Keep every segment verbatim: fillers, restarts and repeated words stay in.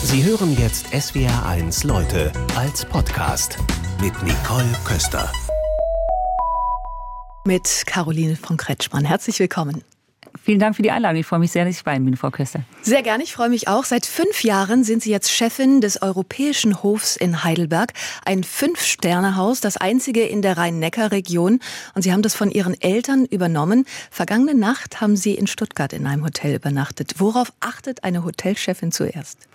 Sie hören jetzt S W R eins Leute als Podcast mit Nicole Köster. Mit Caroline von Kretschmann. Herzlich willkommen. Vielen Dank für die Einladung. Ich freue mich sehr, dass ich bei Ihnen bin, Frau Köster. Sehr gerne, ich freue mich auch. Seit fünf Jahren sind Sie jetzt Chefin des Europäischen Hofs in Heidelberg. Ein Fünf-Sterne-Haus, das einzige in der Rhein-Neckar-Region. Und Sie haben das von Ihren Eltern übernommen. Vergangene Nacht haben Sie in Stuttgart in einem Hotel übernachtet. Worauf achtet eine Hotelchefin zuerst?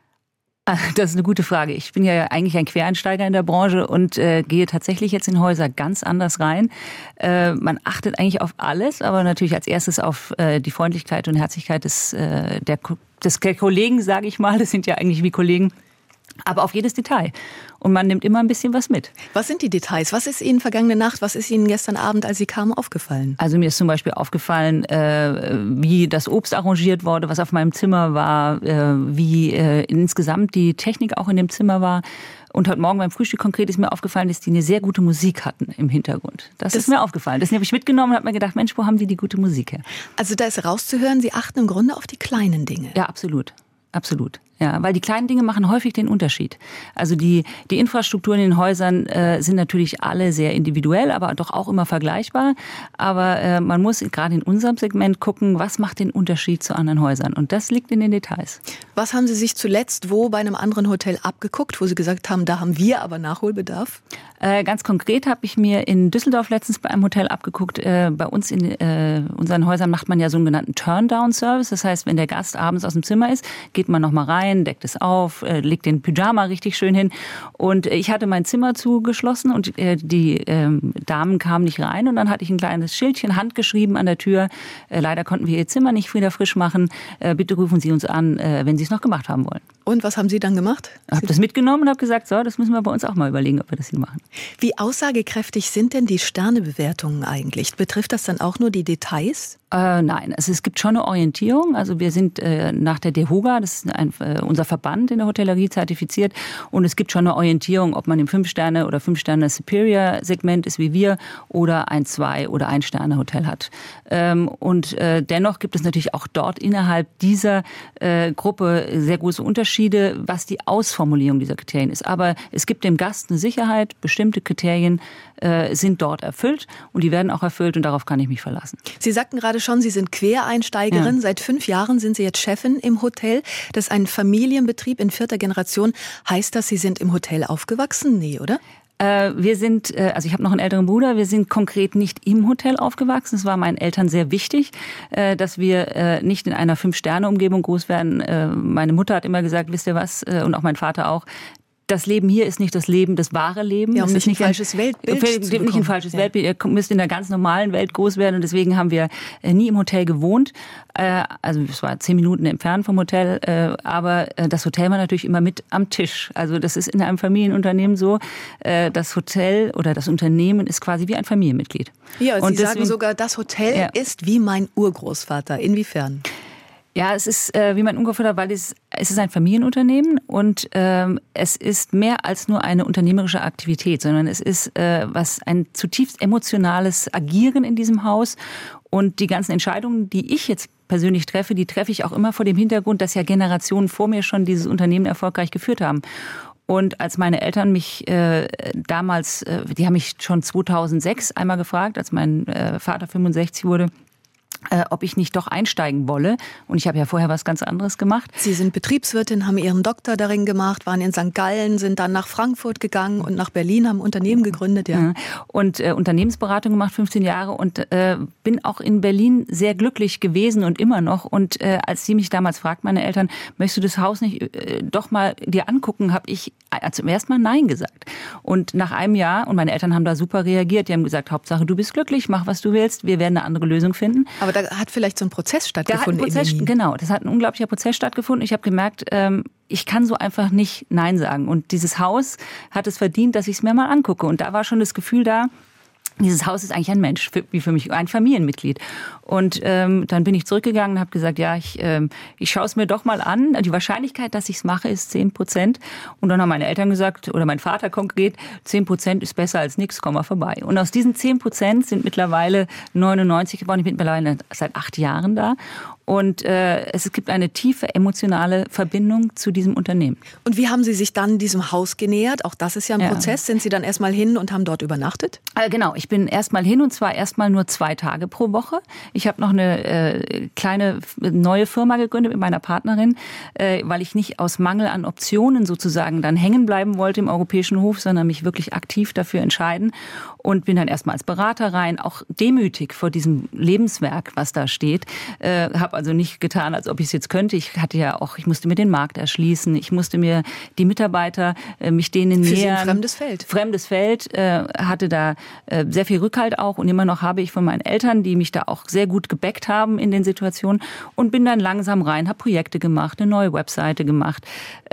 Das ist eine gute Frage. Ich bin ja eigentlich ein Quereinsteiger in der Branche und äh, gehe tatsächlich jetzt in Häuser ganz anders rein. Äh, man achtet eigentlich auf alles, aber natürlich als erstes auf äh, die Freundlichkeit und Herzlichkeit des, äh, der, des Kollegen, sage ich mal. Das sind ja eigentlich wie Kollegen. Aber auf jedes Detail. Und man nimmt immer ein bisschen was mit. Was sind die Details? Was ist Ihnen vergangene Nacht, was ist Ihnen gestern Abend, als Sie kamen, aufgefallen? Also mir ist zum Beispiel aufgefallen, äh, wie das Obst arrangiert wurde, was auf meinem Zimmer war, äh, wie äh, insgesamt die Technik auch in dem Zimmer war. Und heute Morgen beim Frühstück konkret ist mir aufgefallen, dass die eine sehr gute Musik hatten im Hintergrund. Das, das ist mir aufgefallen. Das habe ich mitgenommen und habe mir gedacht, Mensch, wo haben die die gute Musik her? Also da ist rauszuhören, Sie achten im Grunde auf die kleinen Dinge. Ja, absolut. Absolut. Ja, weil die kleinen Dinge machen häufig den Unterschied. Also die, die Infrastrukturen in den Häusern äh, sind natürlich alle sehr individuell, aber doch auch immer vergleichbar. Aber äh, man muss gerade in unserem Segment gucken, was macht den Unterschied zu anderen Häusern. Und das liegt in den Details. Was haben Sie sich zuletzt wo bei einem anderen Hotel abgeguckt, wo Sie gesagt haben, da haben wir aber Nachholbedarf? Äh, ganz konkret habe ich mir in Düsseldorf letztens bei einem Hotel abgeguckt. Äh, bei uns in äh, unseren Häusern macht man ja so einen genannten Turn-Down-Service. Das heißt, wenn der Gast abends aus dem Zimmer ist, geht man noch mal rein, deckt es auf, äh, legt den Pyjama richtig schön hin. Und ich hatte mein Zimmer zugeschlossen und äh, die äh, Damen kamen nicht rein. Und dann hatte ich ein kleines Schildchen, handgeschrieben an der Tür. Äh, leider konnten wir Ihr Zimmer nicht wieder frisch machen. Äh, bitte rufen Sie uns an, äh, wenn Sie es noch gemacht haben wollen. Und was haben Sie dann gemacht? Ich habe das mitgenommen und habe gesagt, so, das müssen wir bei uns auch mal überlegen, ob wir das hier machen. Wie aussagekräftig sind denn die Sternebewertungen eigentlich? Betrifft das dann auch nur die Details? Äh, nein, also es gibt schon eine Orientierung. Also wir sind äh, nach der DEHOGA, das ist ein, äh, unser Verband in der Hotellerie, zertifiziert. Und es gibt schon eine Orientierung, ob man im Fünf-Sterne- oder Fünf-Sterne-Superior-Segment ist wie wir oder ein Zwei- oder Ein-Sterne-Hotel hat. Ähm, und äh, dennoch gibt es natürlich auch dort innerhalb dieser äh, Gruppe sehr große Unterschiede, was die Ausformulierung dieser Kriterien ist. Aber es gibt dem Gast eine Sicherheit, bestimmte Kriterien äh, sind dort erfüllt und die werden auch erfüllt und darauf kann ich mich verlassen. Sie sagten gerade schon, Sie sind Quereinsteigerin. Ja. Seit fünf Jahren sind Sie jetzt Chefin im Hotel. Das ist ein Familienbetrieb in vierter Generation. Heißt das, Sie sind im Hotel aufgewachsen? Nee, oder? Äh, wir sind, äh, also ich habe noch einen älteren Bruder, wir sind konkret nicht im Hotel aufgewachsen. Es war meinen Eltern sehr wichtig, äh, dass wir äh, nicht in einer Fünf-Sterne-Umgebung groß werden. Äh, meine Mutter hat immer gesagt, wisst ihr was, äh, und auch mein Vater auch, das Leben hier ist nicht das Leben, das wahre Leben. Ja, um das nicht ist nicht ein falsches Weltbild ein, zu bekommen. Nicht ein falsches ja. Weltbild. Ihr müsst in der ganz normalen Welt groß werden und deswegen haben wir nie im Hotel gewohnt. Also es war zehn Minuten entfernt vom Hotel, aber das Hotel war natürlich immer mit am Tisch. Also das ist in einem Familienunternehmen so. Das Hotel oder das Unternehmen ist quasi wie ein Familienmitglied. Ja, und Sie deswegen, sagen sogar, das Hotel ja. ist wie mein Urgroßvater. Inwiefern? Ja, es ist äh, wie mein Urgroßvater, weil es, es ist ein Familienunternehmen und ähm, es ist mehr als nur eine unternehmerische Aktivität, sondern es ist äh, was ein zutiefst emotionales Agieren in diesem Haus und die ganzen Entscheidungen, die ich jetzt persönlich treffe, die treffe ich auch immer vor dem Hintergrund, dass ja Generationen vor mir schon dieses Unternehmen erfolgreich geführt haben. Und als meine Eltern mich äh, damals, äh, die haben mich schon zweitausendsechs einmal gefragt, als mein äh, Vater fünfundsechzig wurde, Äh, ob ich nicht doch einsteigen wolle. Und ich habe ja vorher was ganz anderes gemacht. Sie sind Betriebswirtin, haben Ihren Doktor darin gemacht, waren in Sankt Gallen, sind dann nach Frankfurt gegangen und nach Berlin, haben ein Unternehmen gegründet. Ja. Und äh, Unternehmensberatung gemacht, fünfzehn Jahre und äh, bin auch in Berlin sehr glücklich gewesen und immer noch. Und äh, als sie mich damals fragt, meine Eltern, möchtest du das Haus nicht äh, doch mal dir angucken, habe ich äh, zum ersten Mal Nein gesagt. Und nach einem Jahr, und meine Eltern haben da super reagiert, die haben gesagt, Hauptsache du bist glücklich, mach was du willst, wir werden eine andere Lösung finden. Aber da hat vielleicht so ein Prozess stattgefunden. Da hat ein Prozess, in genau, das hat ein unglaublicher Prozess stattgefunden. Ich habe gemerkt, ähm, ich kann so einfach nicht Nein sagen. Und dieses Haus hat es verdient, dass ich es mir mal angucke. Und da war schon das Gefühl da, dieses Haus ist eigentlich ein Mensch, wie für mich ein Familienmitglied. Und ähm, dann bin ich zurückgegangen und habe gesagt, ja, ich, ähm, ich schaue es mir doch mal an. Die Wahrscheinlichkeit, dass ich es mache, ist zehn Prozent. Und dann haben meine Eltern gesagt, oder mein Vater konkret, zehn Prozent ist besser als nichts, komm mal vorbei. Und aus diesen zehn Prozent sind mittlerweile neunundneunzig geworden. Ich bin mittlerweile seit acht Jahren da. Und äh, es gibt eine tiefe emotionale Verbindung zu diesem Unternehmen. Und wie haben Sie sich dann diesem Haus genähert? Auch das ist ja ein ja. Prozess. Sind Sie dann erstmal hin und haben dort übernachtet? Äh, genau, ich bin erstmal hin und zwar erstmal nur zwei Tage pro Woche. Ich habe noch eine äh, kleine neue Firma gegründet mit meiner Partnerin, äh, weil ich nicht aus Mangel an Optionen sozusagen dann hängen bleiben wollte im Europäischen Hof, sondern mich wirklich aktiv dafür entscheiden und bin dann erstmal als Berater rein, auch demütig vor diesem Lebenswerk, was da steht. Äh, habe also nicht getan, als ob ich es jetzt könnte. Ich hatte ja auch, ich musste mir den Markt erschließen, ich musste mir die Mitarbeiter, äh, mich denen Für nähern. Sie ein fremdes Feld. Fremdes Feld, äh, hatte da äh, sehr viel Rückhalt auch und immer noch habe ich von meinen Eltern, die mich da auch sehr gut gebackt haben in den Situationen und bin dann langsam rein, habe Projekte gemacht, eine neue Webseite gemacht.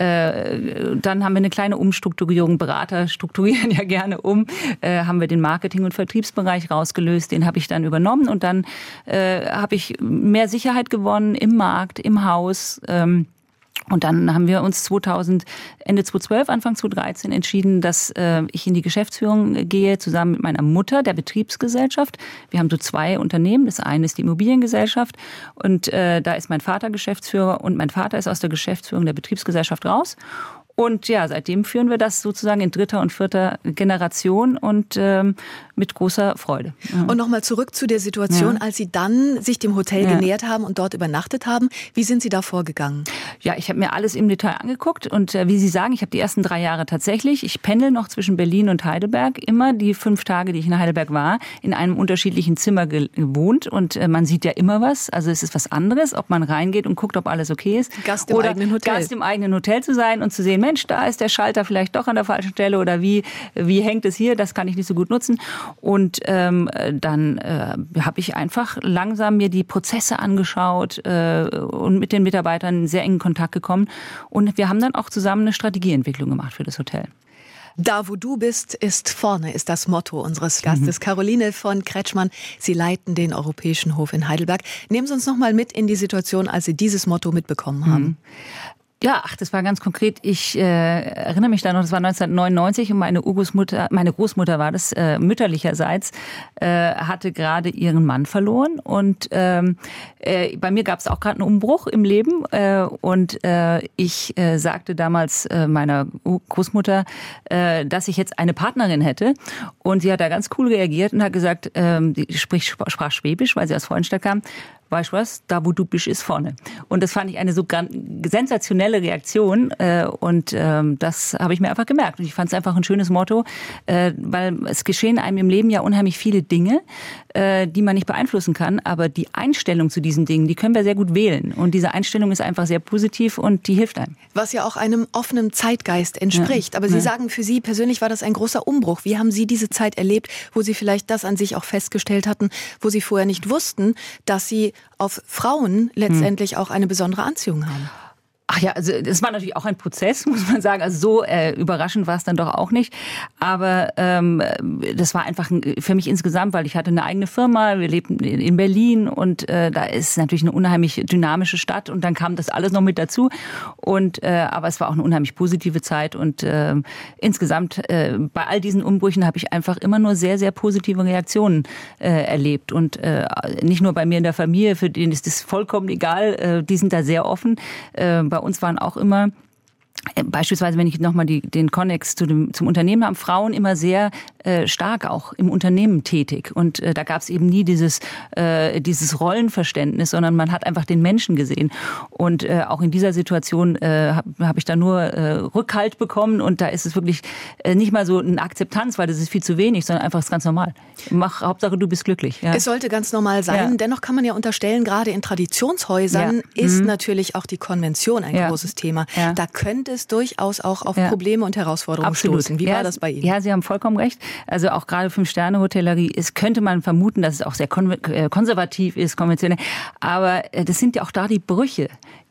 Äh, dann haben wir eine kleine Umstrukturierung, Berater strukturieren ja gerne um, äh, haben wir den Marketing- und Vertriebsbereich rausgelöst, den habe ich dann übernommen und dann äh, habe ich mehr Sicherheit gewonnen im Markt, im Haus. Ähm, Und dann haben wir uns zweitausend, Ende zweitausendzwölf, Anfang zweitausenddreizehn entschieden, dass äh, ich in die Geschäftsführung gehe, zusammen mit meiner Mutter, der Betriebsgesellschaft. Wir haben so zwei Unternehmen. Das eine ist die Immobiliengesellschaft und äh, da ist mein Vater Geschäftsführer und mein Vater ist aus der Geschäftsführung der Betriebsgesellschaft raus. Und ja, seitdem führen wir das sozusagen in dritter und vierter Generation und ähm, mit großer Freude. Ja. Und nochmal zurück zu der Situation, ja. als Sie dann sich dem Hotel ja. genähert haben und dort übernachtet haben. Wie sind Sie da vorgegangen? Ja, ich habe mir alles im Detail angeguckt und äh, wie Sie sagen, ich habe die ersten drei Jahre tatsächlich, ich pendel noch zwischen Berlin und Heidelberg, immer die fünf Tage, die ich in Heidelberg war, in einem unterschiedlichen Zimmer gewohnt und äh, man sieht ja immer was, also es ist was anderes, ob man reingeht und guckt, ob alles okay ist. Gast im oder eigenen Hotel. Gast im eigenen Hotel zu sein und zu sehen, Mensch, da ist der Schalter vielleicht doch an der falschen Stelle oder wie, wie hängt es hier, das kann ich nicht so gut nutzen. Und ähm, dann äh, habe ich einfach langsam mir die Prozesse angeschaut äh, und mit den Mitarbeitern in sehr engen Kontakt gekommen. Und wir haben dann auch zusammen eine Strategieentwicklung gemacht für das Hotel. Da, wo du bist, ist vorne, ist das Motto unseres Gastes. Mhm. Caroline von Kretschmann, Sie leiten den Europäischen Hof in Heidelberg. Nehmen Sie uns noch mal mit in die Situation, als Sie dieses Motto mitbekommen haben. Mhm. Ja, ach, das war ganz konkret. Ich äh, erinnere mich da noch, das war neunzehnhundertneunundneunzig und meine Urgroßmutter, meine Großmutter war das, äh, mütterlicherseits, äh, hatte gerade ihren Mann verloren und ähm, äh, bei mir gab es auch gerade einen Umbruch im Leben äh, und äh, ich äh, sagte damals äh, meiner Großmutter, äh, dass ich jetzt eine Partnerin hätte und sie hat da ganz cool reagiert und hat gesagt, äh, die spricht, sprach Schwäbisch, weil sie aus Freudenstadt kam. Weißt du was, da wo du bist, ist vorne. Und das fand ich eine so sensationelle Reaktion äh, und ähm, das habe ich mir einfach gemerkt. Und ich fand es einfach ein schönes Motto, äh, weil es geschehen einem im Leben ja unheimlich viele Dinge, äh, die man nicht beeinflussen kann, aber die Einstellung zu diesen Dingen, die können wir sehr gut wählen. Und diese Einstellung ist einfach sehr positiv und die hilft einem. Was ja auch einem offenen Zeitgeist entspricht. Ja. Aber Sie ja. sagen, für Sie persönlich war das ein großer Umbruch. Wie haben Sie diese Zeit erlebt, wo Sie vielleicht das an sich auch festgestellt hatten, wo Sie vorher nicht wussten, dass Sie auf Frauen letztendlich hm. auch eine besondere Anziehung haben? Ach ja, also das war natürlich auch ein Prozess, muss man sagen. Also so äh, überraschend war es dann doch auch nicht. Aber ähm, das war einfach für mich insgesamt, weil ich hatte eine eigene Firma, wir lebten in Berlin und äh, da ist natürlich eine unheimlich dynamische Stadt und dann kam das alles noch mit dazu. Und äh, aber es war auch eine unheimlich positive Zeit und äh, insgesamt äh, bei all diesen Umbrüchen habe ich einfach immer nur sehr, sehr positive Reaktionen äh, erlebt. Und äh, nicht nur bei mir in der Familie, für denen ist das vollkommen egal, äh, die sind da sehr offen. Äh, Bei uns waren auch immer, beispielsweise, wenn ich nochmal den Konnex zu dem, zum Unternehmen habe, Frauen immer sehr äh, stark auch im Unternehmen tätig. Und äh, da gab es eben nie dieses, äh, dieses Rollenverständnis, sondern man hat einfach den Menschen gesehen. Und äh, auch in dieser Situation äh, habe hab ich da nur äh, Rückhalt bekommen. Und da ist es wirklich äh, nicht mal so eine Akzeptanz, weil das ist viel zu wenig, sondern einfach ist ganz normal. Mach, Hauptsache, du bist glücklich. Ja. Es sollte ganz normal sein. Ja. Dennoch kann man ja unterstellen, gerade in Traditionshäusern ja. ist mhm. natürlich auch die Konvention ein ja. großes Thema. Ja. Da könnte es durchaus auch auf ja. Probleme und Herausforderungen Absolut. stoßen. Wie ja, war das bei Ihnen? Ja, Sie haben vollkommen recht. Also auch gerade Fünf-Sterne-Hotellerie ist, könnte man vermuten, dass es auch sehr konservativ ist, konventionell. Aber das sind ja auch da die Brüche,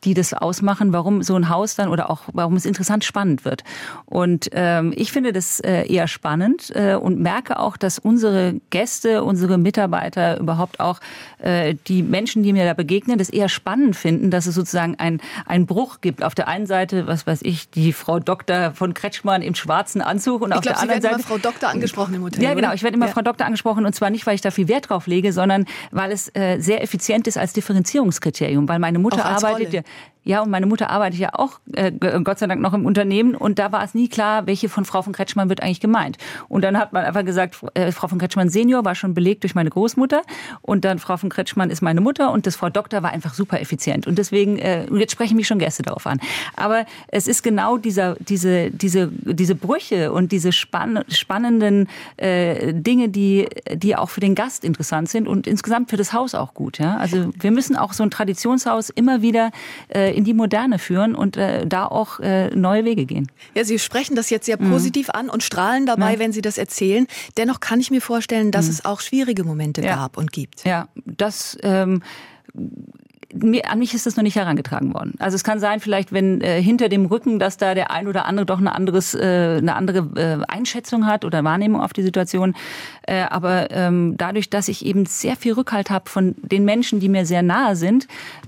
die das ausmachen, warum so ein Haus dann oder auch warum es interessant spannend wird. Und ähm, ich finde das äh, eher spannend äh, und merke auch, dass unsere Gäste, unsere Mitarbeiter, überhaupt auch äh, die Menschen, die mir da begegnen, das eher spannend finden, dass es sozusagen ein, einen Bruch gibt. Auf der einen Seite, was weiß ich, die Frau Doktor von Kretschmann im schwarzen Anzug und ich auf glaub, der anderen Seite... Ich glaube, Sie werden immer Frau Doktor angesprochen im Hotel, Ja, genau. oder? Ich werde immer ja. Frau Doktor angesprochen und zwar nicht, weil ich da viel Wert drauf lege, sondern weil es äh, sehr effizient ist als Differenzierungskriterium, weil meine Mutter arbeitet ja... Ja, und meine Mutter arbeitet ja auch, äh, Gott sei Dank, noch im Unternehmen. Und da war es nie klar, welche von Frau von Kretschmann wird eigentlich gemeint. Und dann hat man einfach gesagt, äh, Frau von Kretschmann Senior war schon belegt durch meine Großmutter. Und dann Frau von Kretschmann ist meine Mutter. Und das Frau Doktor war einfach super effizient. Und deswegen, äh, jetzt sprechen mich schon Gäste darauf an. Aber es ist genau dieser, diese, diese, diese Brüche und diese spann spannenden äh, Dinge, die, die auch für den Gast interessant sind und insgesamt für das Haus auch gut. Ja? Also wir müssen auch so ein Traditionshaus immer wieder äh, in die Moderne führen und äh, da auch äh, neue Wege gehen. Ja, Sie sprechen das jetzt sehr positiv mhm. an und strahlen dabei, ja. wenn Sie das erzählen. Dennoch kann ich mir vorstellen, dass mhm. es auch schwierige Momente ja. gab und gibt. Ja, das... Ähm, Mir, an mich ist das noch nicht herangetragen worden. Also es kann sein, vielleicht, wenn äh, hinter dem Rücken, dass da der ein oder andere doch eine, anderes, äh, eine andere äh, Einschätzung hat oder Wahrnehmung auf die Situation. Äh, aber ähm, dadurch, dass ich eben sehr viel Rückhalt habe von den Menschen, die mir sehr nahe sind,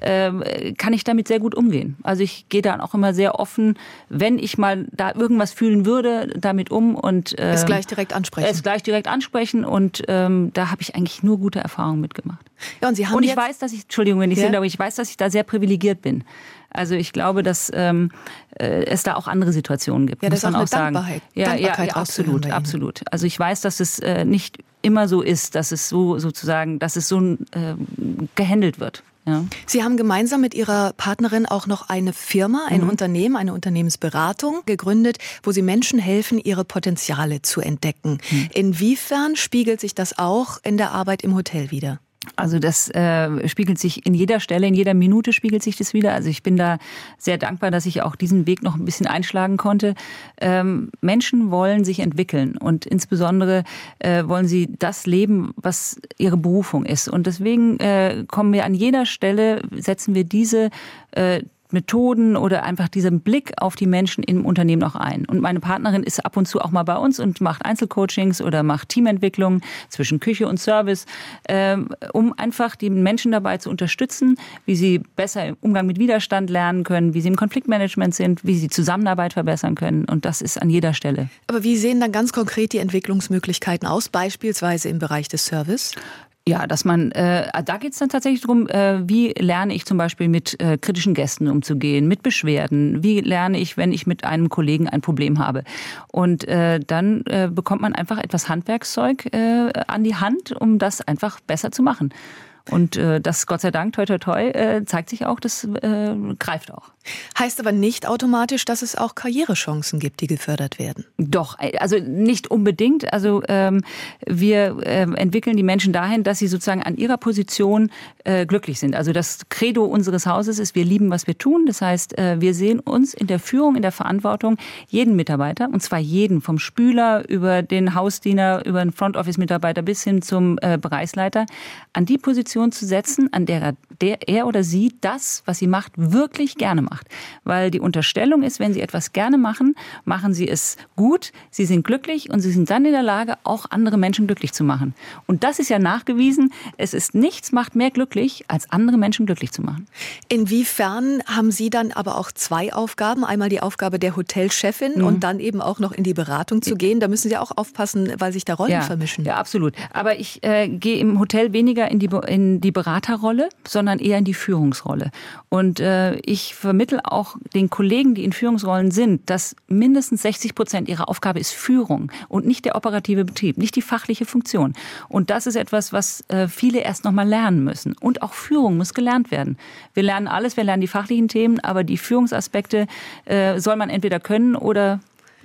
äh, kann ich damit sehr gut umgehen. Also ich gehe dann auch immer sehr offen, wenn ich mal da irgendwas fühlen würde, damit um und äh, es gleich direkt ansprechen. Es gleich direkt ansprechen und ähm, da habe ich eigentlich nur gute Erfahrungen mitgemacht. Ja, und Sie haben und ich jetzt weiß, dass ich, Entschuldigung, wenn ich ja? sehe, aber ich weiß, dass ich da sehr privilegiert bin. Also ich glaube, dass ähm, äh, es da auch andere Situationen gibt. Ja, das muss man ist auch eine auch Dankbarkeit. sagen. Ja, Dankbarkeit ja, ja absolut, absolut. Also ich weiß, dass es äh, nicht immer so ist, dass es so sozusagen, dass es so äh, gehandelt wird. Ja. Sie haben gemeinsam mit Ihrer Partnerin auch noch eine Firma, ein mhm. Unternehmen, eine Unternehmensberatung gegründet, wo Sie Menschen helfen, ihre Potenziale zu entdecken. Mhm. Inwiefern spiegelt sich das auch in der Arbeit im Hotel wider? Also das äh, spiegelt sich in jeder Stelle, in jeder Minute spiegelt sich das wieder. Also ich bin da sehr dankbar, dass ich auch diesen Weg noch ein bisschen einschlagen konnte. Ähm, Menschen wollen sich entwickeln und insbesondere äh, wollen sie das leben, was ihre Berufung ist. Und deswegen äh, kommen wir an jeder Stelle, setzen wir diese äh, Methoden oder einfach diesen Blick auf die Menschen im Unternehmen auch ein. Und meine Partnerin ist ab und zu auch mal bei uns und macht Einzelcoachings oder macht Teamentwicklung zwischen Küche und Service, ähm, um einfach die Menschen dabei zu unterstützen, wie sie besser im Umgang mit Widerstand lernen können, wie sie im Konfliktmanagement sind, wie sie Zusammenarbeit verbessern können. Und das ist an jeder Stelle. Aber wie sehen dann ganz konkret die Entwicklungsmöglichkeiten aus, beispielsweise im Bereich des Service? Ja, dass man, äh, da geht es dann tatsächlich darum, äh, wie lerne ich zum Beispiel mit äh, kritischen Gästen umzugehen, mit Beschwerden, wie lerne ich, wenn ich mit einem Kollegen ein Problem habe. Und äh, dann äh, bekommt man einfach etwas Handwerkszeug äh, an die Hand, um das einfach besser zu machen. Und äh, das, Gott sei Dank, toi toi toi, äh, zeigt sich auch, das äh, greift auch. Heißt aber nicht automatisch, dass es auch Karrierechancen gibt, die gefördert werden. Doch, also nicht unbedingt. Also ähm, wir äh, entwickeln die Menschen dahin, dass sie sozusagen an ihrer Position äh, glücklich sind. Also das Credo unseres Hauses ist, wir lieben, was wir tun. Das heißt, äh, wir sehen uns in der Führung, in der Verantwortung, jeden Mitarbeiter, und zwar jeden, vom Spüler über den Hausdiener, über den Front-Office-Mitarbeiter bis hin zum äh, Bereichsleiter, an die Position zu setzen, an der er, der er oder sie das, was sie macht, wirklich gerne macht. Weil die Unterstellung ist, wenn Sie etwas gerne machen, machen Sie es gut, Sie sind glücklich und Sie sind dann in der Lage, auch andere Menschen glücklich zu machen. Und das ist ja nachgewiesen, es ist nichts macht mehr glücklich, als andere Menschen glücklich zu machen. Inwiefern haben Sie dann aber auch zwei Aufgaben? Einmal die Aufgabe der Hotelchefin mhm. und dann eben auch noch in die Beratung zu gehen. Da müssen Sie auch aufpassen, weil sich da Rollen ja, vermischen. Ja, absolut. Aber ich äh, gehe im Hotel weniger in die, in die Beraterrolle, sondern eher in die Führungsrolle. Und äh, ich vermittle auch den Kollegen, die in Führungsrollen sind, dass mindestens sechzig Prozent ihrer Aufgabe ist Führung und nicht der operative Betrieb, nicht die fachliche Funktion. Und das ist etwas, was äh, viele erst noch mal lernen müssen. Und auch Führung muss gelernt werden. Wir lernen alles, wir lernen die fachlichen Themen, aber die Führungsaspekte äh, soll man entweder können oder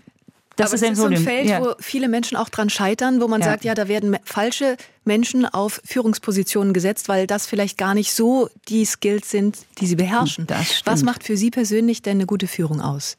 Das Aber ist, ist so ein Feld, ja. wo viele Menschen auch dran scheitern, wo man ja. sagt, ja, da werden falsche Menschen auf Führungspositionen gesetzt, weil das vielleicht gar nicht so die Skills sind, die sie beherrschen. Was macht für Sie persönlich denn eine gute Führung aus?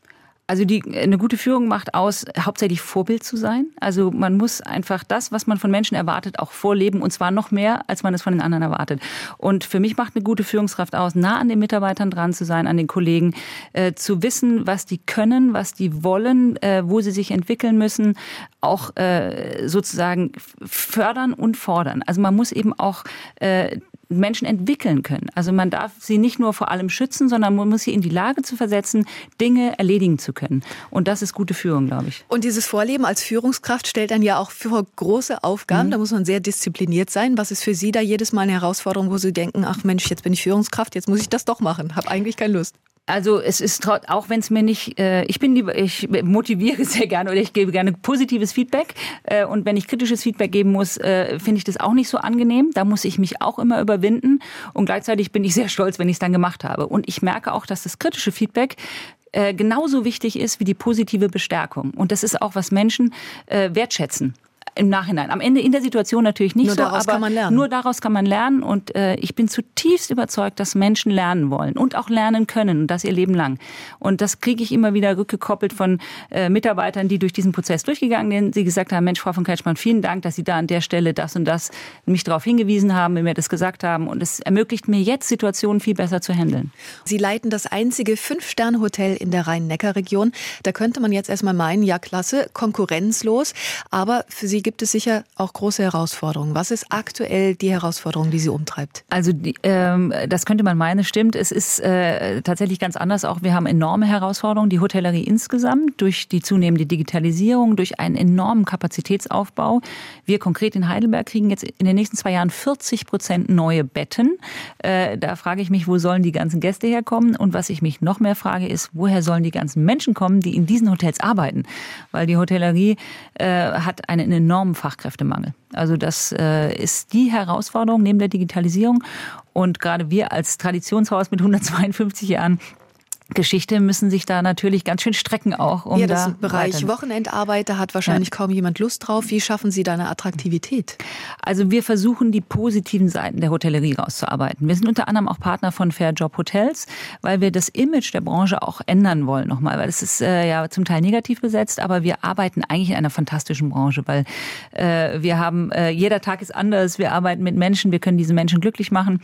Also die, eine gute Führung macht aus, hauptsächlich Vorbild zu sein. Also man muss einfach das, was man von Menschen erwartet, auch vorleben und zwar noch mehr, als man es von den anderen erwartet. Und für mich macht eine gute Führungskraft aus, nah an den Mitarbeitern dran zu sein, an den Kollegen, äh, zu wissen, was die können, was die wollen, äh, wo sie sich entwickeln müssen, auch äh, sozusagen fördern und fordern. Also man muss eben auch äh, Menschen entwickeln können. Also man darf sie nicht nur vor allem schützen, sondern man muss sie in die Lage zu versetzen, Dinge erledigen zu können. Und das ist gute Führung, glaube ich. Und dieses Vorleben als Führungskraft stellt dann ja auch vor große Aufgaben. Mhm. Da muss man sehr diszipliniert sein. Was ist für Sie da jedes Mal eine Herausforderung, wo Sie denken, ach Mensch, jetzt bin ich Führungskraft, jetzt muss ich das doch machen, habe eigentlich keine Lust? Also es ist, auch wenn es mir nicht, äh, ich bin lieber, ich motiviere sehr gerne oder ich gebe gerne positives Feedback äh, und wenn ich kritisches Feedback geben muss, äh, finde ich das auch nicht so angenehm. Da muss ich mich auch immer überwinden und gleichzeitig bin ich sehr stolz, wenn ich es dann gemacht habe. Und ich merke auch, dass das kritische Feedback äh, genauso wichtig ist wie die positive Bestärkung. Und das ist auch, was Menschen äh, wertschätzen. Im Nachhinein. Am Ende in der Situation natürlich nicht nur so, daraus aber kann man lernen. Nur daraus kann man lernen und äh, ich bin zutiefst überzeugt, dass Menschen lernen wollen und auch lernen können und das ihr Leben lang. Und das kriege ich immer wieder rückgekoppelt von äh, Mitarbeitern, die durch diesen Prozess durchgegangen sind, die gesagt haben, Mensch, Frau von Kretschmann, vielen Dank, dass Sie da an der Stelle das und das mich darauf hingewiesen haben, mir das gesagt haben und es ermöglicht mir jetzt, Situationen viel besser zu handeln. Sie leiten das einzige Fünf-Sterne-Hotel in der Rhein-Neckar-Region. Da könnte man jetzt erstmal meinen, ja klasse, konkurrenzlos, aber für Sie gibt es sicher auch große Herausforderungen. Was ist aktuell die Herausforderung, die Sie umtreibt? Also die, ähm, das könnte man meinen, stimmt. Es ist äh, tatsächlich ganz anders. Auch wir haben enorme Herausforderungen. Die Hotellerie insgesamt durch die zunehmende Digitalisierung, durch einen enormen Kapazitätsaufbau. Wir konkret in Heidelberg kriegen jetzt in den nächsten zwei Jahren vierzig Prozent neue Betten. Äh, da frage ich mich, wo sollen die ganzen Gäste herkommen? Und was ich mich noch mehr frage, ist, woher sollen die ganzen Menschen kommen, die in diesen Hotels arbeiten? Weil die Hotellerie äh, hat einen enormen Fachkräftemangel. Also das äh, ist die Herausforderung neben der Digitalisierung. Und gerade wir als Traditionshaus mit hundertzweiundfünfzig Jahren Geschichte müssen sich da natürlich ganz schön strecken auch. Um ja, das da Bereich weiter. Wochenendarbeiter hat wahrscheinlich ja. kaum jemand Lust drauf. Wie schaffen Sie da eine Attraktivität? Also wir versuchen, die positiven Seiten der Hotellerie rauszuarbeiten. Wir sind unter anderem auch Partner von Fair Job Hotels, weil wir das Image der Branche auch ändern wollen nochmal. Weil es ist äh, ja zum Teil negativ besetzt, aber wir arbeiten eigentlich in einer fantastischen Branche, weil äh, wir haben, äh, jeder Tag ist anders, wir arbeiten mit Menschen, wir können diese Menschen glücklich machen.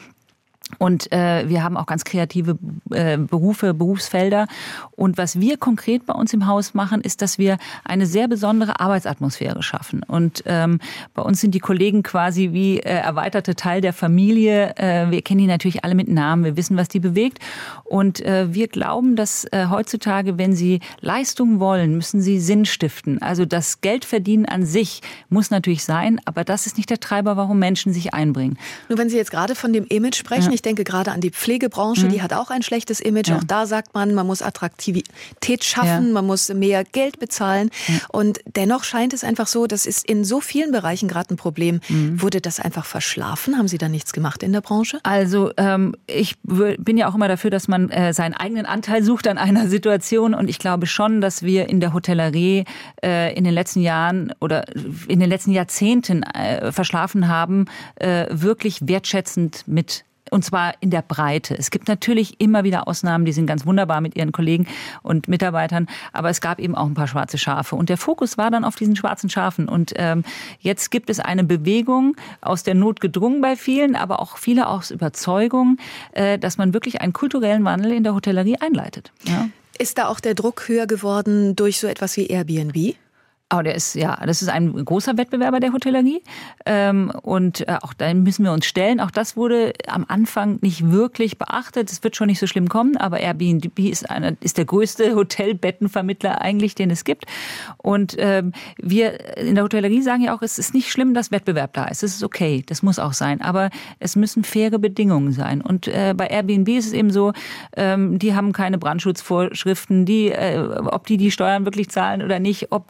Und äh, wir haben auch ganz kreative äh, Berufe, Berufsfelder. Und was wir konkret bei uns im Haus machen, ist, dass wir eine sehr besondere Arbeitsatmosphäre schaffen. Und ähm, bei uns sind die Kollegen quasi wie äh, erweiterte Teil der Familie. Äh, wir kennen die natürlich alle mit Namen, wir wissen, was die bewegt. Und äh, wir glauben, dass äh, heutzutage, wenn sie Leistung wollen, müssen sie Sinn stiften. Also das Geldverdienen an sich muss natürlich sein, aber das ist nicht der Treiber, warum Menschen sich einbringen. Nur wenn Sie jetzt gerade von dem Image sprechen, ja. Ich denke gerade an die Pflegebranche, mhm. die hat auch ein schlechtes Image. Ja. Auch da sagt man, man muss Attraktivität schaffen, ja. man muss mehr Geld bezahlen. Ja. Und dennoch scheint es einfach so, das ist in so vielen Bereichen gerade ein Problem. Mhm. Wurde das einfach verschlafen? Haben Sie da nichts gemacht in der Branche? Also ähm, ich bin ja auch immer dafür, dass man äh, seinen eigenen Anteil sucht an einer Situation. Und ich glaube schon, dass wir in der Hotellerie äh, in den letzten Jahren oder in den letzten Jahrzehnten äh, verschlafen haben, äh, wirklich wertschätzend mit Und zwar in der Breite. Es gibt natürlich immer wieder Ausnahmen, die sind ganz wunderbar mit ihren Kollegen und Mitarbeitern, aber es gab eben auch ein paar schwarze Schafe. Und der Fokus war dann auf diesen schwarzen Schafen. Und ähm, jetzt gibt es eine Bewegung, aus der Not gedrungen bei vielen, aber auch viele aus Überzeugung, äh, dass man wirklich einen kulturellen Wandel in der Hotellerie einleitet. Ja. Ist da auch der Druck höher geworden durch so etwas wie Airbnb? Aber der ist, ja, das ist ein großer Wettbewerber der Hotellerie. Ähm, und äh, auch da müssen wir uns stellen. Auch das wurde am Anfang nicht wirklich beachtet. Es wird schon nicht so schlimm kommen, aber Airbnb ist, einer, ist der größte Hotelbettenvermittler eigentlich, den es gibt. Und ähm, wir in der Hotellerie sagen ja auch, es ist nicht schlimm, dass Wettbewerb da ist. Es ist okay, das muss auch sein. Aber es müssen faire Bedingungen sein. Und äh, bei Airbnb ist es eben so, ähm, die haben keine Brandschutzvorschriften, die, äh, ob die die Steuern wirklich zahlen oder nicht, ob die die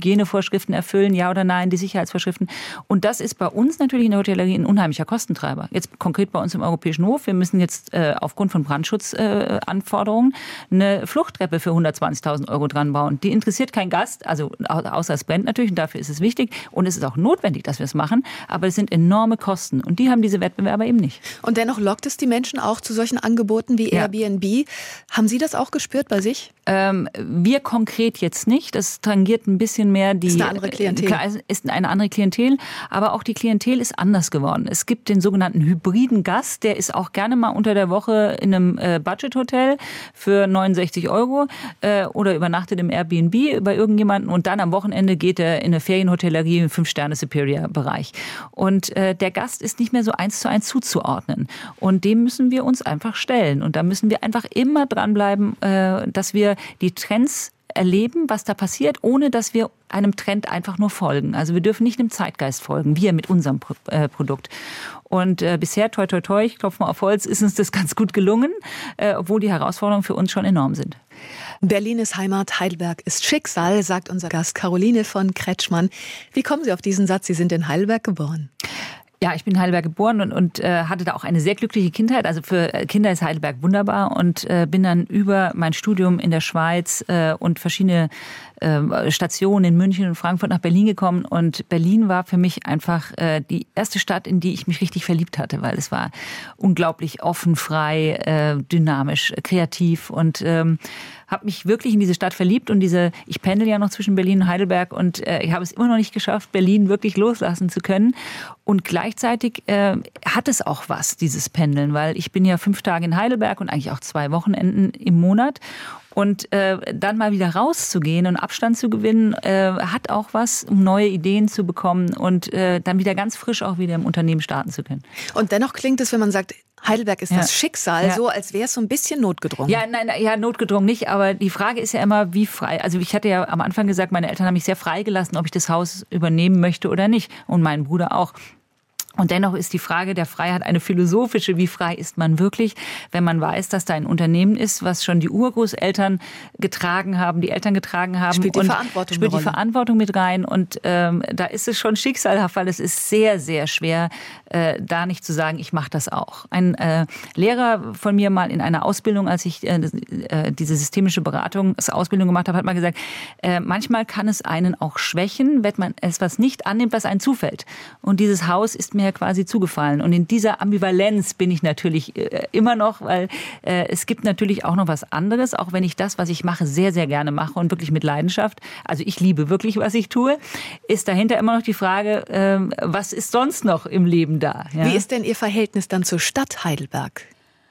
Hygienevorschriften erfüllen, ja oder nein, die Sicherheitsvorschriften. Und das ist bei uns natürlich in der Hotellerie ein unheimlicher Kostentreiber. Jetzt konkret bei uns im Europäischen Hof. Wir müssen jetzt äh, aufgrund von Brandschutzanforderungen äh, eine Fluchttreppe für hundertzwanzigtausend Euro dran bauen. Die interessiert kein Gast, also außer es brennt natürlich und dafür ist es wichtig. Und es ist auch notwendig, dass wir es machen. Aber es sind enorme Kosten und die haben diese Wettbewerber eben nicht. Und dennoch lockt es die Menschen auch zu solchen Angeboten wie Ja. Airbnb. Haben Sie das auch gespürt bei sich? Ähm, wir konkret jetzt nicht. Das tangiert ein bisschen mehr die... Ist eine andere Klientel. Äh, ist eine andere Klientel. Aber auch die Klientel ist anders geworden. Es gibt den sogenannten hybriden Gast. Der ist auch gerne mal unter der Woche in einem äh, Budgethotel für neunundsechzig Euro äh, oder übernachtet im Airbnb bei irgendjemanden und dann am Wochenende geht er in eine Ferienhotellerie im Fünf-Sterne-Superior-Bereich. Und äh, der Gast ist nicht mehr so eins zu eins zuzuordnen. Und dem müssen wir uns einfach stellen. Und da müssen wir einfach immer dranbleiben, äh, dass wir die Trends erleben, was da passiert, ohne dass wir einem Trend einfach nur folgen. Also wir dürfen nicht dem Zeitgeist folgen, wir mit unserem Pro- äh, Produkt. Und äh, bisher, toi toi toi, ich klopfe mal auf Holz, ist uns das ganz gut gelungen, äh, obwohl die Herausforderungen für uns schon enorm sind. Berlin ist Heimat, Heidelberg ist Schicksal, sagt unser Gast Caroline von Kretschmann. Wie kommen Sie auf diesen Satz? Sie sind in Heidelberg geboren. Ja, ich bin in Heidelberg geboren und, und äh, hatte da auch eine sehr glückliche Kindheit. Also für Kinder ist Heidelberg wunderbar und äh, bin dann über mein Studium in der Schweiz äh, und verschiedene äh, Stationen in München und Frankfurt nach Berlin gekommen. Und Berlin war für mich einfach äh, die erste Stadt, in die ich mich richtig verliebt hatte, weil es war unglaublich offen, frei, äh, dynamisch, kreativ und ähm, habe mich wirklich in diese Stadt verliebt und diese, ich pendel ja noch zwischen Berlin und Heidelberg und äh, ich habe es immer noch nicht geschafft, Berlin wirklich loslassen zu können. Und gleichzeitig äh, hat es auch was, dieses Pendeln, weil ich bin ja fünf Tage in Heidelberg und eigentlich auch zwei Wochenenden im Monat. Und äh, dann mal wieder rauszugehen und Abstand zu gewinnen, äh, hat auch was, um neue Ideen zu bekommen und äh, dann wieder ganz frisch auch wieder im Unternehmen starten zu können. Und dennoch klingt es, wenn man sagt, Heidelberg ist Ja. das Schicksal, Ja. so als wäre es so ein bisschen notgedrungen. Ja, nein, ja, notgedrungen nicht, aber die Frage ist ja immer, wie frei. Also ich hatte ja am Anfang gesagt, meine Eltern haben mich sehr freigelassen, ob ich das Haus übernehmen möchte oder nicht. Und mein Bruder auch. Und dennoch ist die Frage der Freiheit eine philosophische. Wie frei ist man wirklich, wenn man weiß, dass da ein Unternehmen ist, was schon die Urgroßeltern getragen haben, die Eltern getragen haben. Spielt die und Verantwortung spielt eine die Rolle. Verantwortung mit rein. Und ähm, da ist es schon schicksalhaft, weil es ist sehr, sehr schwer, äh, da nicht zu sagen, ich mache das auch. Ein äh, Lehrer von mir mal in einer Ausbildung, als ich äh, äh, diese systemische Beratungsausbildung gemacht habe, hat mal gesagt, äh, manchmal kann es einen auch schwächen, wenn man etwas nicht annimmt, was einem zufällt. Und dieses Haus ist mir quasi zugefallen. Und in dieser Ambivalenz bin ich natürlich äh, immer noch, weil äh, es gibt natürlich auch noch was anderes, auch wenn ich das, was ich mache, sehr, sehr gerne mache und wirklich mit Leidenschaft. Also ich liebe wirklich, was ich tue. Ist dahinter immer noch die Frage, äh, was ist sonst noch im Leben da? Ja? Wie ist denn Ihr Verhältnis dann zur Stadt Heidelberg?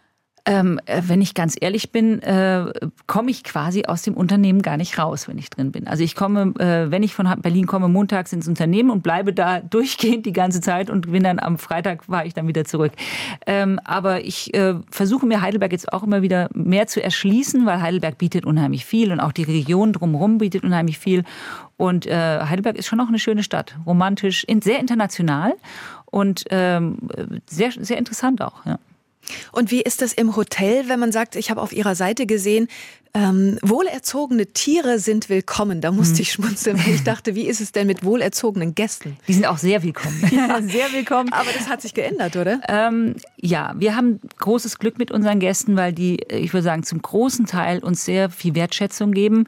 Ähm, wenn ich ganz ehrlich bin, äh, komme ich quasi aus dem Unternehmen gar nicht raus, wenn ich drin bin. Also ich komme, äh, wenn ich von Berlin komme, montags ins Unternehmen und bleibe da durchgehend die ganze Zeit und bin dann am Freitag, fahre ich dann wieder zurück. Ähm, aber ich äh, versuche mir Heidelberg jetzt auch immer wieder mehr zu erschließen, weil Heidelberg bietet unheimlich viel und auch die Region drumherum bietet unheimlich viel. Und äh, Heidelberg ist schon noch eine schöne Stadt, romantisch, in, sehr international und ähm, sehr, sehr interessant auch, ja. Und wie ist das im Hotel, wenn man sagt, ich habe auf Ihrer Seite gesehen, ähm, wohlerzogene Tiere sind willkommen. Da musste ich schmunzeln, weil ich dachte, wie ist es denn mit wohlerzogenen Gästen? Die sind auch sehr willkommen. Ja, sehr willkommen. Aber das hat sich geändert, oder? Ähm, ja, wir haben großes Glück mit unseren Gästen, weil die, ich würde sagen, zum großen Teil uns sehr viel Wertschätzung geben.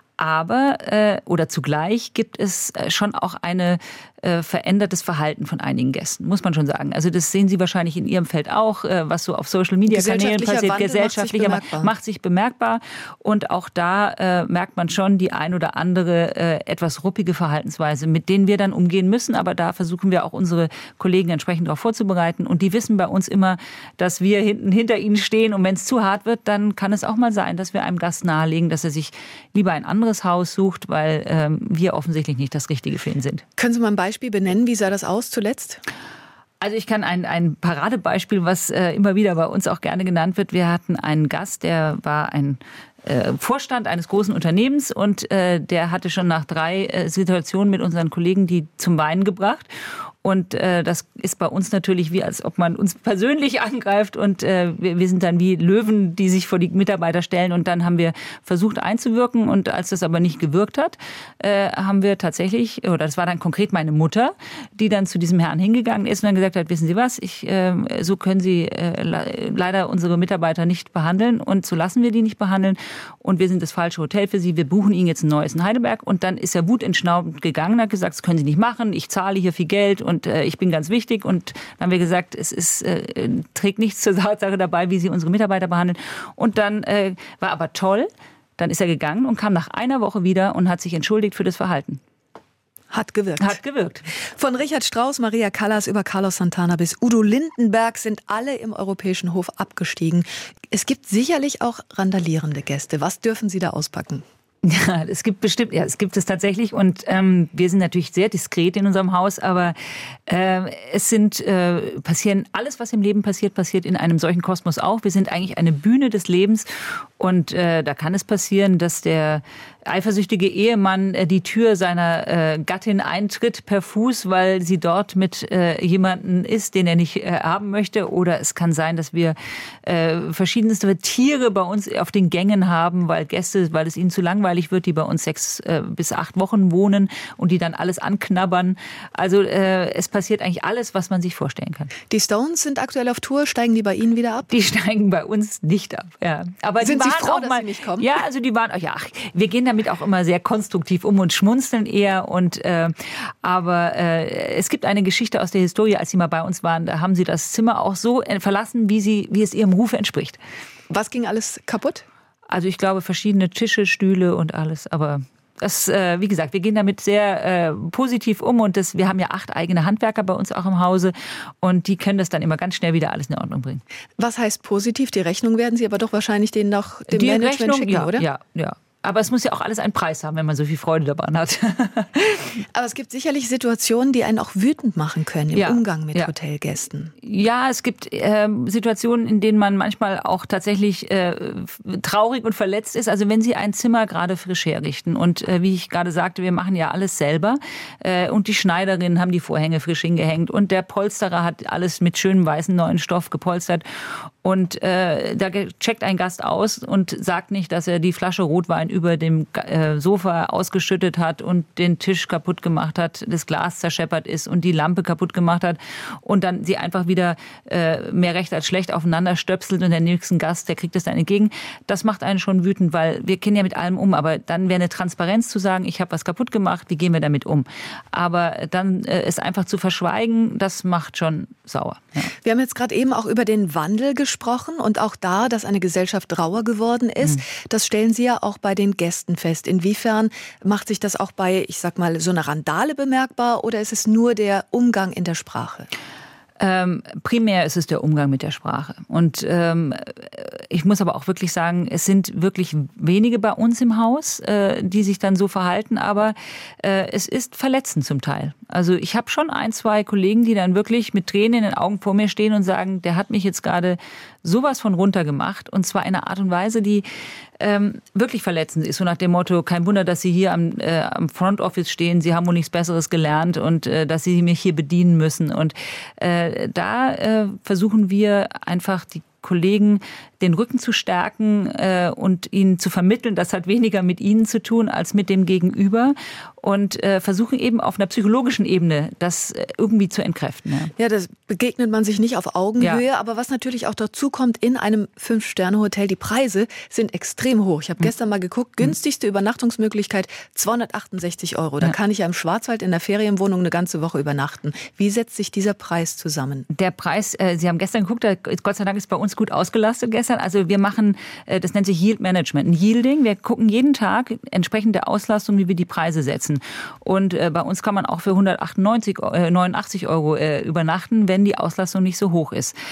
Aber, äh, oder zugleich gibt es schon auch eine äh, verändertes Verhalten von einigen Gästen, muss man schon sagen. Also das sehen Sie wahrscheinlich in Ihrem Feld auch, äh, was so auf Social-Media-Kanälen passiert. Wandel Gesellschaftlicher macht sich bemerkbar. macht sich bemerkbar. Und auch da äh, merkt man schon die ein oder andere äh, etwas ruppige Verhaltensweise, mit denen wir dann umgehen müssen. Aber da versuchen wir auch unsere Kollegen entsprechend darauf vorzubereiten. Und die wissen bei uns immer, dass wir hinten hinter ihnen stehen. Und wenn es zu hart wird, dann kann es auch mal sein, dass wir einem Gast nahelegen, dass er sich lieber ein anderes Haus sucht, weil ähm, wir offensichtlich nicht das Richtige für ihn sind. Können Sie mal ein Beispiel benennen? Wie sah das aus zuletzt? Also ich kann ein, ein Paradebeispiel, was äh, immer wieder bei uns auch gerne genannt wird. Wir hatten einen Gast, der war ein äh, Vorstand eines großen Unternehmens und äh, der hatte schon nach drei äh, Situationen mit unseren Kollegen die zum Weinen gebracht. Und äh, das ist bei uns natürlich wie, als ob man uns persönlich angreift. Und äh, wir, wir sind dann wie Löwen, die sich vor die Mitarbeiter stellen. Und dann haben wir versucht einzuwirken. Und als das aber nicht gewirkt hat, äh, haben wir tatsächlich, oder das war dann konkret meine Mutter, die dann zu diesem Herrn hingegangen ist und dann gesagt hat, wissen Sie was, ich, äh, so können Sie äh, leider unsere Mitarbeiter nicht behandeln und so lassen wir die nicht behandeln und wir sind das falsche Hotel für Sie, wir buchen Ihnen jetzt ein neues in Heidelberg. Und dann ist er wutentschnaubend gegangen und hat gesagt, das können Sie nicht machen, ich zahle hier viel Geld und äh, ich bin ganz wichtig. Und dann haben wir gesagt, es ist, äh, trägt nichts zur Tatsache dabei, wie Sie unsere Mitarbeiter behandeln. Und dann äh, war aber toll, dann ist er gegangen und kam nach einer Woche wieder und hat sich entschuldigt für das Verhalten. Hat gewirkt. Hat gewirkt. Von Richard Strauss, Maria Callas über Carlos Santana bis Udo Lindenberg sind alle im Europäischen Hof abgestiegen. Es gibt sicherlich auch randalierende Gäste. Was dürfen Sie da auspacken? Ja, es gibt bestimmt, ja, es gibt es tatsächlich und ähm, wir sind natürlich sehr diskret in unserem Haus, aber äh, es sind äh, passieren alles, was im Leben passiert, passiert in einem solchen Kosmos auch. Wir sind eigentlich eine Bühne des Lebens und äh, da kann es passieren, dass der eifersüchtige Ehemann äh, die Tür seiner äh, Gattin eintritt per Fuß, weil sie dort mit äh, jemandem ist, den er nicht äh, haben möchte. Oder es kann sein, dass wir äh, verschiedenste Tiere bei uns auf den Gängen haben, weil Gäste, weil es ihnen zu langweilig wird, die bei uns sechs äh, bis acht Wochen wohnen und die dann alles anknabbern. Also äh, es passiert eigentlich alles, was man sich vorstellen kann. Die Stones sind aktuell auf Tour. Steigen die bei Ihnen wieder ab? Die steigen bei uns nicht ab. Ja. Aber sind die Sie waren froh, auch dass mal, Sie nicht kommen? Ja, also die waren, ja, wir gehen damit auch immer sehr konstruktiv um und schmunzeln eher. Und äh, aber äh, es gibt eine Geschichte aus der Historie, als sie mal bei uns waren. Da haben sie das Zimmer auch so verlassen, wie sie, wie es ihrem Ruf entspricht. Was ging alles kaputt? Also ich glaube verschiedene Tische, Stühle und alles. Aber das, äh, wie gesagt, wir gehen damit sehr äh, positiv um und das, wir haben ja acht eigene Handwerker bei uns auch im Hause und die können das dann immer ganz schnell wieder alles in Ordnung bringen. Was heißt positiv? Die Rechnung werden Sie aber doch wahrscheinlich denen noch dem die Management Rechnung, schicken, ja, oder? Ja, ja. Aber es muss ja auch alles einen Preis haben, wenn man so viel Freude daran hat. Aber es gibt sicherlich Situationen, die einen auch wütend machen können im ja, Umgang mit ja. Hotelgästen. Ja, es gibt äh, Situationen, in denen man manchmal auch tatsächlich äh, traurig und verletzt ist. Also wenn Sie ein Zimmer gerade frisch herrichten und äh, wie ich gerade sagte, wir machen ja alles selber äh, und die Schneiderinnen haben die Vorhänge frisch hingehängt und der Polsterer hat alles mit schönem weißen neuen Stoff gepolstert und äh, da checkt ein Gast aus und sagt nicht, dass er die Flasche Rotwein über dem äh, Sofa ausgeschüttet hat und den Tisch kaputt gemacht hat, das Glas zerscheppert ist und die Lampe kaputt gemacht hat und dann sie einfach wieder äh, mehr recht als schlecht aufeinander stöpselt und der nächste Gast, der kriegt das dann entgegen. Das macht einen schon wütend, weil wir gehen ja mit allem um, aber dann wäre eine Transparenz zu sagen, ich habe was kaputt gemacht, wie gehen wir damit um? Aber dann äh, es einfach zu verschweigen, das macht schon sauer. Ja. Wir haben jetzt gerade eben auch über den Wandel gesprochen und auch da, dass eine Gesellschaft rauer geworden ist. Mhm. Das stellen Sie ja auch bei den Gästen fest. Inwiefern macht sich das auch bei, ich sag mal, so einer Randale bemerkbar oder ist es nur der Umgang in der Sprache? Ähm, primär ist es der Umgang mit der Sprache. Und ähm, ich muss aber auch wirklich sagen, es sind wirklich wenige bei uns im Haus, äh, die sich dann so verhalten, aber äh, es ist verletzend zum Teil. Also ich habe schon ein, zwei Kollegen, die dann wirklich mit Tränen in den Augen vor mir stehen und sagen, der hat mich jetzt gerade sowas von runtergemacht und zwar in einer Art und Weise, die ähm, wirklich verletzend ist. So nach dem Motto, kein Wunder, dass Sie hier am, äh, am Front Office stehen, Sie haben wohl nichts Besseres gelernt und äh, dass Sie mich hier bedienen müssen. Und äh, da äh, versuchen wir einfach die Kollegen den Rücken zu stärken äh, und ihnen zu vermitteln. Das hat weniger mit ihnen zu tun als mit dem Gegenüber und äh, versuchen eben auf einer psychologischen Ebene das äh, irgendwie zu entkräften. Ja, ja das begegnet man sich nicht auf Augenhöhe, ja. Aber was natürlich auch dazu kommt, in einem Fünf-Sterne-Hotel, die Preise sind extrem hoch. Ich habe hm. gestern mal geguckt, günstigste Übernachtungsmöglichkeit zweihundertachtundsechzig Euro. Da ja. kann ich ja im Schwarzwald in der Ferienwohnung eine ganze Woche übernachten. Wie setzt sich dieser Preis zusammen? Der Preis, äh, Sie haben gestern geguckt, der, Gott sei Dank ist bei uns gut ausgelastet gestern. Also wir machen, das nennt sich Yield Management, ein Yielding. Wir gucken jeden Tag entsprechend der Auslastung, wie wir die Preise setzen. Und bei uns kann man auch für hundertachtundneunzig, neunundachtzig Euro übernachten, wenn die Auslastung nicht so hoch ist.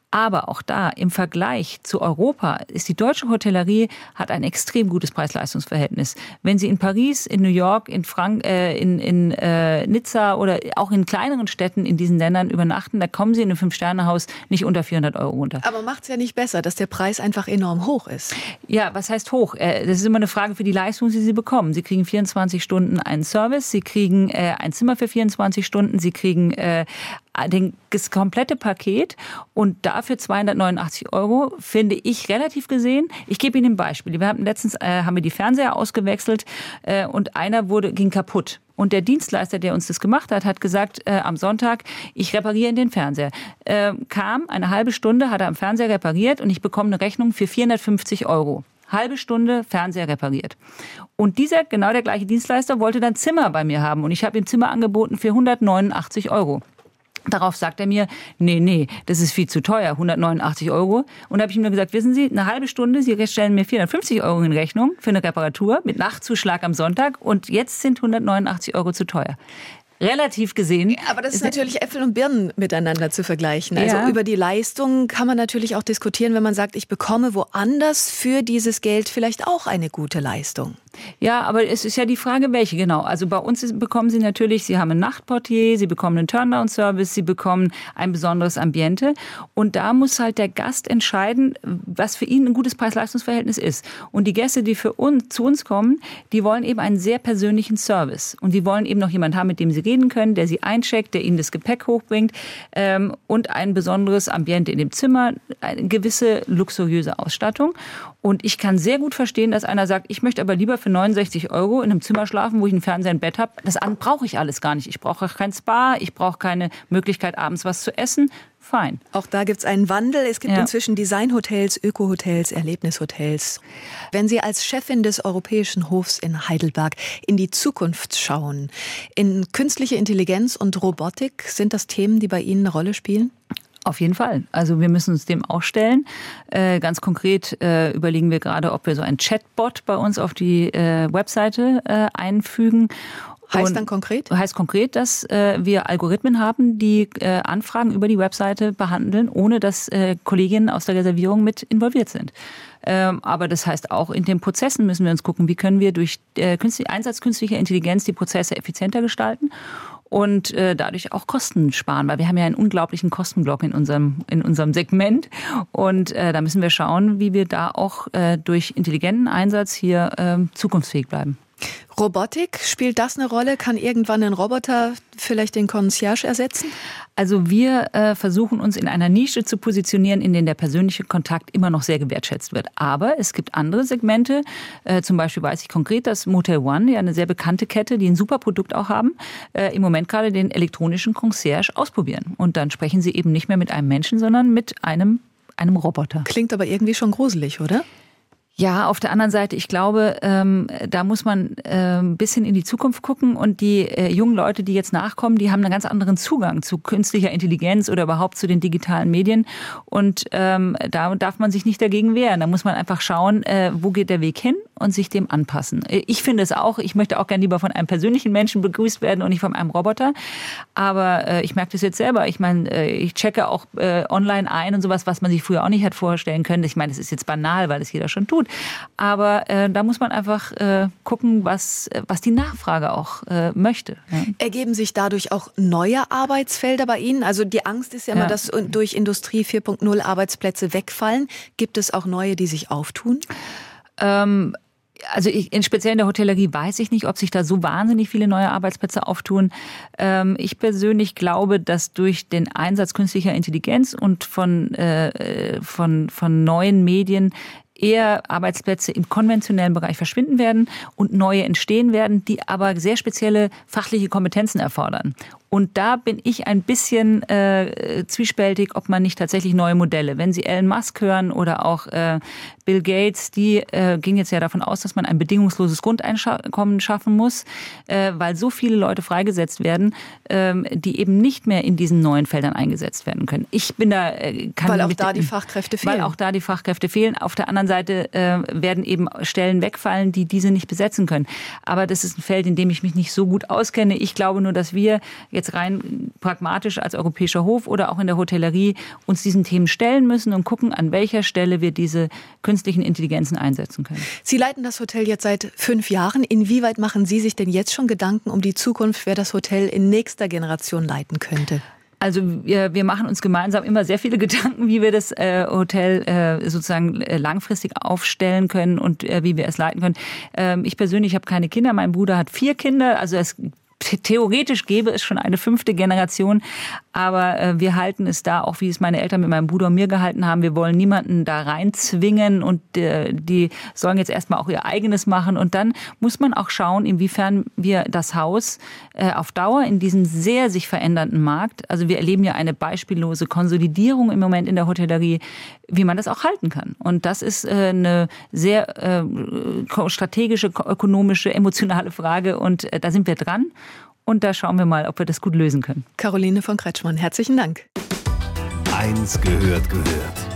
Aber auch da im Vergleich zu Europa ist die deutsche Hotellerie hat ein extrem gutes Preis-Leistungs-Verhältnis. Wenn Sie in Paris, in New York, in Frank, äh, in, in äh, Nizza oder auch in kleineren Städten in diesen Ländern übernachten, da kommen Sie in ein Fünf-Sterne-Haus nicht unter vierhundert Euro runter. Aber macht es ja nicht besser, dass der Preis einfach enorm hoch ist. Ja, was heißt hoch? Das ist immer eine Frage für die Leistung, die Sie bekommen. Sie kriegen vierundzwanzig Stunden einen Service, Sie kriegen äh, ein Zimmer für vierundzwanzig Stunden, Sie kriegen äh, den, das komplette Paket und dafür zweihundertneunundachtzig Euro finde ich relativ gesehen. Ich gebe Ihnen ein Beispiel. Wir haben letztens äh, haben wir die Fernseher ausgewechselt äh, und einer wurde ging kaputt. Und der Dienstleister, der uns das gemacht hat, hat gesagt, äh, am Sonntag, ich repariere den Fernseher. Äh, kam, eine halbe Stunde, hat er am Fernseher repariert und ich bekomme eine Rechnung für vierhundertfünfzig Euro. Halbe Stunde Fernseher repariert. Und dieser, genau der gleiche Dienstleister, wollte dann Zimmer bei mir haben. Und ich habe ihm Zimmer angeboten für hundertneunundachtzig Euro. Darauf sagt er mir, nee, nee, das ist viel zu teuer, hundertneunundachtzig Euro. Und da habe ich ihm nur gesagt, wissen Sie, eine halbe Stunde, Sie stellen mir vierhundertfünfzig Euro in Rechnung für eine Reparatur mit Nachtzuschlag am Sonntag und jetzt sind hundertneunundachtzig Euro zu teuer. Relativ gesehen. Aber das ist natürlich Äpfel und Birnen miteinander zu vergleichen. Also ja. Über die Leistung kann man natürlich auch diskutieren, wenn man sagt, ich bekomme woanders für dieses Geld vielleicht auch eine gute Leistung. Ja, aber es ist ja die Frage, welche genau. Also bei uns ist, bekommen Sie natürlich, Sie haben einen Nachtportier, Sie bekommen einen Turndown-Service, Sie bekommen ein besonderes Ambiente. Und da muss halt der Gast entscheiden, was für ihn ein gutes Preis-Leistungs-Verhältnis ist. Und die Gäste, die für uns, zu uns kommen, die wollen eben einen sehr persönlichen Service. Und die wollen eben noch jemanden haben, mit dem sie reden können, der sie eincheckt, der ihnen das Gepäck hochbringt ähm, und ein besonderes Ambiente in dem Zimmer, eine gewisse luxuriöse Ausstattung. Und ich kann sehr gut verstehen, dass einer sagt, ich möchte aber lieber für neunundsechzig Euro in einem Zimmer schlafen, wo ich einen Fernseher, ein Bett habe. Das brauche ich alles gar nicht. Ich brauche kein Spa, ich brauche keine Möglichkeit, abends was zu essen. Fein. Auch da gibt es einen Wandel. Es gibt ja. inzwischen Designhotels, Ökohotels, Erlebnishotels. Wenn Sie als Chefin des Europäischen Hofs in Heidelberg in die Zukunft schauen, in künstliche Intelligenz und Robotik, sind das Themen, die bei Ihnen eine Rolle spielen? Auf jeden Fall. Also wir müssen uns dem auch stellen. Äh, ganz konkret äh, überlegen wir gerade, ob wir so ein Chatbot bei uns auf die äh, Webseite äh, einfügen. Heißt dann konkret? Heißt konkret, dass äh, wir Algorithmen haben, die äh, Anfragen über die Webseite behandeln, ohne dass äh, Kolleginnen aus der Reservierung mit involviert sind. Ähm, aber das heißt auch, in den Prozessen müssen wir uns gucken, wie können wir durch äh, künstliche, Einsatz künstlicher Intelligenz die Prozesse effizienter gestalten und äh, dadurch auch Kosten sparen, weil wir haben ja einen unglaublichen Kostenblock in unserem in unserem Segment und äh, da müssen wir schauen, wie wir da auch äh, durch intelligenten Einsatz hier äh, zukunftsfähig bleiben. Robotik, spielt das eine Rolle? Kann irgendwann ein Roboter vielleicht den Concierge ersetzen? Also wir äh, versuchen uns in einer Nische zu positionieren, in der der persönliche Kontakt immer noch sehr gewertschätzt wird. Aber es gibt andere Segmente, äh, zum Beispiel weiß ich konkret, dass Motel One, ja eine sehr bekannte Kette, die ein super Produkt auch haben, äh, im Moment gerade den elektronischen Concierge ausprobieren. Und dann sprechen sie eben nicht mehr mit einem Menschen, sondern mit einem, einem Roboter. Klingt aber irgendwie schon gruselig, oder? Ja, auf der anderen Seite, ich glaube, ähm, da muss man äh, ein bisschen in die Zukunft gucken und die äh, jungen Leute, die jetzt nachkommen, die haben einen ganz anderen Zugang zu künstlicher Intelligenz oder überhaupt zu den digitalen Medien und ähm, da darf man sich nicht dagegen wehren. Da muss man einfach schauen, äh, wo geht der Weg hin und sich dem anpassen. Ich finde es auch, ich möchte auch gern lieber von einem persönlichen Menschen begrüßt werden und nicht von einem Roboter, aber äh, ich merke das jetzt selber. Ich meine, äh, ich checke auch äh, online ein und sowas, was man sich früher auch nicht hat vorstellen können. Ich meine, das ist jetzt banal, weil das jeder schon tut. Aber äh, da muss man einfach äh, gucken, was, was die Nachfrage auch äh, möchte. Ja. Ergeben sich dadurch auch neue Arbeitsfelder bei Ihnen? Also die Angst ist ja immer, ja. dass durch Industrie vier Punkt null Arbeitsplätze wegfallen. Gibt es auch neue, die sich auftun? Ähm Also ich, in speziell in der Hotellerie weiß ich nicht, ob sich da so wahnsinnig viele neue Arbeitsplätze auftun. Ähm, ich persönlich glaube, dass durch den Einsatz künstlicher Intelligenz und von, äh, von, von neuen Medien eher Arbeitsplätze im konventionellen Bereich verschwinden werden und neue entstehen werden, die aber sehr spezielle fachliche Kompetenzen erfordern. Und da bin ich ein bisschen äh, zwiespältig, ob man nicht tatsächlich neue Modelle, wenn Sie Elon Musk hören oder auch äh, Bill Gates, die äh, ging jetzt ja davon aus, dass man ein bedingungsloses Grundeinkommen schaffen muss, äh, weil so viele Leute freigesetzt werden, äh, die eben nicht mehr in diesen neuen Feldern eingesetzt werden können. Ich bin da... Äh, kann weil auch mit, da die Fachkräfte fehlen. Weil auch da die Fachkräfte fehlen. Auf der anderen Seite äh, werden eben Stellen wegfallen, die diese nicht besetzen können. Aber das ist ein Feld, in dem ich mich nicht so gut auskenne. Ich glaube nur, dass wir jetzt rein pragmatisch als Europäischer Hof oder auch in der Hotellerie uns diesen Themen stellen müssen und gucken, an welcher Stelle wir diese künstlichen Intelligenzen einsetzen können. Sie leiten das Hotel jetzt seit fünf Jahren. Inwieweit machen Sie sich denn jetzt schon Gedanken um die Zukunft, wer das Hotel in nächster Generation leiten könnte? Also wir, wir machen uns gemeinsam immer sehr viele Gedanken, wie wir das äh, Hotel äh, sozusagen äh, langfristig aufstellen können und äh, wie wir es leiten können. Ähm, ich persönlich habe keine Kinder, mein Bruder hat vier Kinder, also es theoretisch gäbe es schon eine fünfte Generation, aber äh, wir halten es da, auch wie es meine Eltern mit meinem Bruder und mir gehalten haben, wir wollen niemanden da reinzwingen und äh, die sollen jetzt erstmal auch ihr eigenes machen und dann muss man auch schauen, inwiefern wir das Haus äh, auf Dauer in diesem sehr sich verändernden Markt, also wir erleben ja eine beispiellose Konsolidierung im Moment in der Hotellerie, wie man das auch halten kann. Und das ist äh, eine sehr äh, strategische, ökonomische, emotionale Frage und äh, da sind wir dran. Und da schauen wir mal, ob wir das gut lösen können. Caroline von Kretschmann, herzlichen Dank. Eins gehört gehört.